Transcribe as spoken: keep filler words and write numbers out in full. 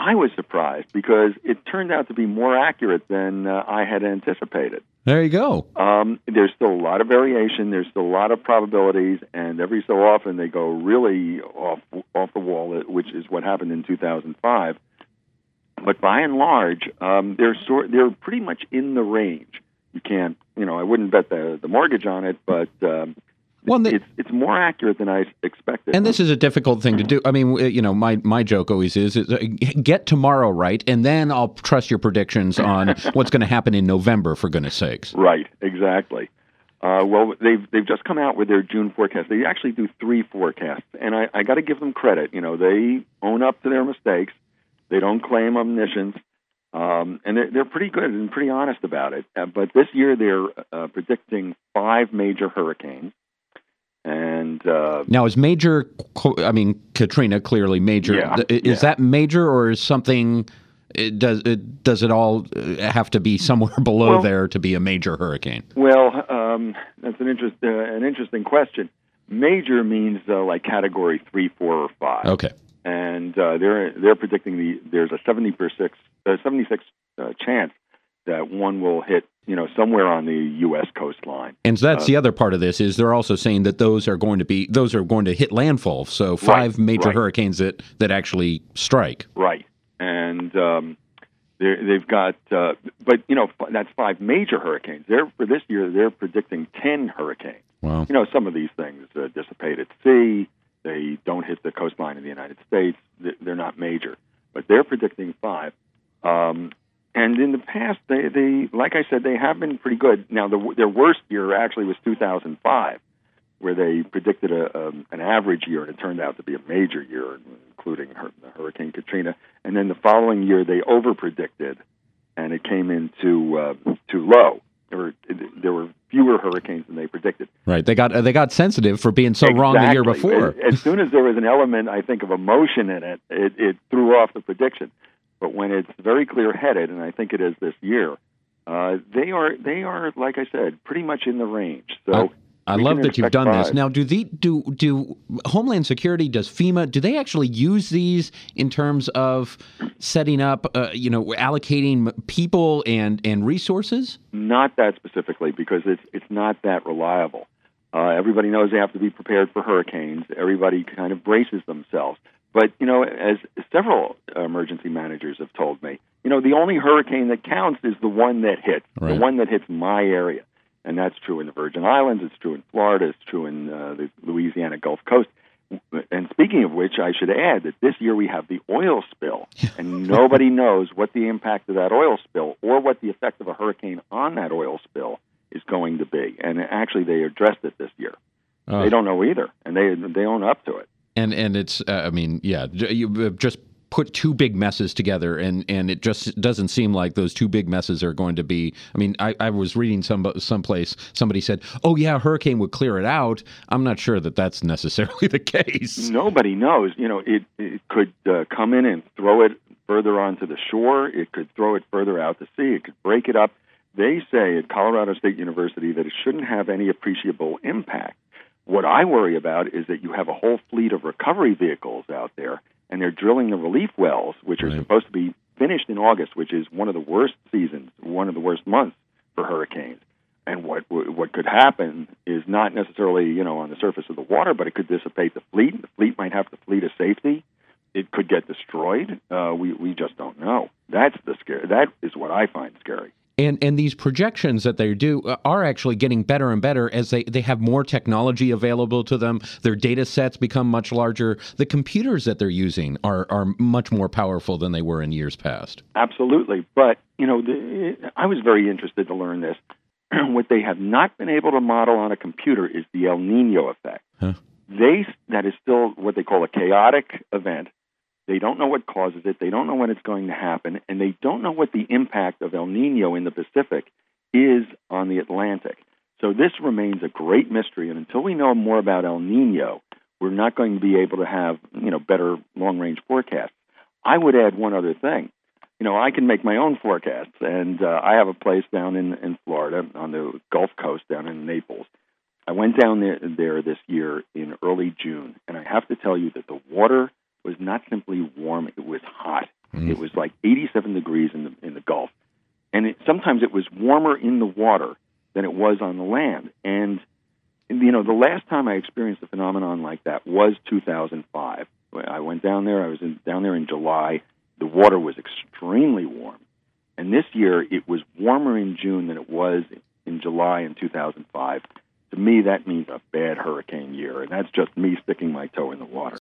I was surprised because it turned out to be more accurate than uh, I had anticipated. There you go. Um, there's still a lot of variation. There's still a lot of probabilities, and every so often they go really off off the wall, which is what happened in two thousand five. But by and large, um, they're sort they're pretty much in the range. You can't, you know, I wouldn't bet the the mortgage on it, but um, well, the, it's it's more accurate than I expected. And this is a difficult thing to do. I mean, you know, my, my joke always is, is uh, get tomorrow right, and then I'll trust your predictions on what's going to happen in November, for goodness sakes. Right, exactly. Uh, well, they've they've just come out with their June forecast. They actually do three forecasts, and I, I got to give them credit. You know, they own up to their mistakes. They don't claim omniscience, um, and they're, they're pretty good and pretty honest about it. Uh, but this year they're uh, predicting five major hurricanes. And uh, now, is major, I mean, Katrina, clearly major. Yeah, is yeah. that major, or is something, it does it does it all have to be somewhere below well, there to be a major hurricane? Well, um, that's an, interest, uh, an interesting question. Major means uh, like category three, four, or five. Okay. And uh, they're they're predicting the there's a seventy-six uh, seventy-six uh, chance that one will hit, you know, somewhere on the U S coastline. And so that's uh, the other part of this, is they're also saying that those are going to be those are going to hit landfall. So five right, major right. hurricanes that, that actually strike. Right. And um, they've got, uh, but you know, that's five major hurricanes. They're for this year they're predicting ten hurricanes. Wow. You know, some of these things uh, dissipate at sea. They don't hit the coastline of the United States. They're not major, but they're predicting five. Um, And in the past, they, they, like I said, they have been pretty good. Now, the, their worst year actually was two thousand five, where they predicted a, um, an average year, and it turned out to be a major year, including her, Hurricane Katrina. And then the following year, they over-predicted, and it came in too, uh, too low. There were, there were fewer hurricanes than they predicted. Right. They got they got sensitive for being so exactly. wrong the year before. As soon as there was an element, I think, of emotion in it, it, it threw off the prediction. But when it's very clear-headed, and I think it is this year, uh, they are they are like I said, pretty much in the range. So I, I love that you've done five. this. Now, do the do do Homeland Security, does FEMA, do they actually use these in terms of setting up, uh, you know, allocating people and and resources? Not that specifically, because it's it's not that reliable. Uh, everybody knows they have to be prepared for hurricanes. Everybody kind of braces themselves. But, you know, as several emergency managers have told me, you know, the only hurricane that counts is the one that hits, right. the one that hits my area. And that's true in the Virgin Islands. It's true in Florida. It's true in uh, the Louisiana Gulf Coast. And speaking of which, I should add that this year we have the oil spill, and nobody knows what the impact of that oil spill or what the effect of a hurricane on that oil spill is going to be. And actually, they addressed it this year. Uh, they don't know either, and they they own up to it. And and it's, uh, I mean, yeah, you just put two big messes together, and, and it just doesn't seem like those two big messes are going to be. I mean, I, I was reading some someplace, somebody said, oh, yeah, a hurricane would clear it out. I'm not sure that that's necessarily the case. Nobody knows. You know, it, it could uh, come in and throw it further onto the shore. It could throw it further out to sea. It could break it up. They say at Colorado State University that it shouldn't have any appreciable impact. What I worry about is that you have a whole fleet of recovery vehicles out there, and they're drilling the relief wells, which are right. supposed to be finished in August, which is one of the worst seasons, one of the worst months for hurricanes. And what what could happen is not necessarily, you know, on the surface of the water, but it could dissipate the fleet. The fleet might have to flee to safety. It could get destroyed. Uh, we we just don't know. That's the scary. That is what I find scary. And and these projections that they do are actually getting better and better as they, they have more technology available to them. Their data sets become much larger. The computers that they're using are, are much more powerful than they were in years past. Absolutely. But, you know, the, I was very interested to learn this. What they have not been able to model on a computer is the El Nino effect. Huh. They That is still what they call a chaotic event. They don't know what causes it. They don't know when it's going to happen. And they don't know what the impact of El Nino in the Pacific is on the Atlantic. So this remains a great mystery. And until we know more about El Nino, we're not going to be able to have, you know, better long-range forecasts. I would add one other thing. You know, I can make my own forecasts. And uh, I have a place down in, in Florida on the Gulf Coast down in Naples. I went down there, there this year in early June. And I have to tell you that the water was not simply warm, it was hot. Mm. It was like eighty-seven degrees in the in the Gulf, and it, sometimes it was warmer in the water than it was on the land. And you know, the last time I experienced a phenomenon like that was two thousand five. I went down there. I was in, down there in July. The water was extremely warm, and this year it was warmer in June than it was in July in two thousand five. To me, that means a bad hurricane year, and that's just me sticking my toe in the water.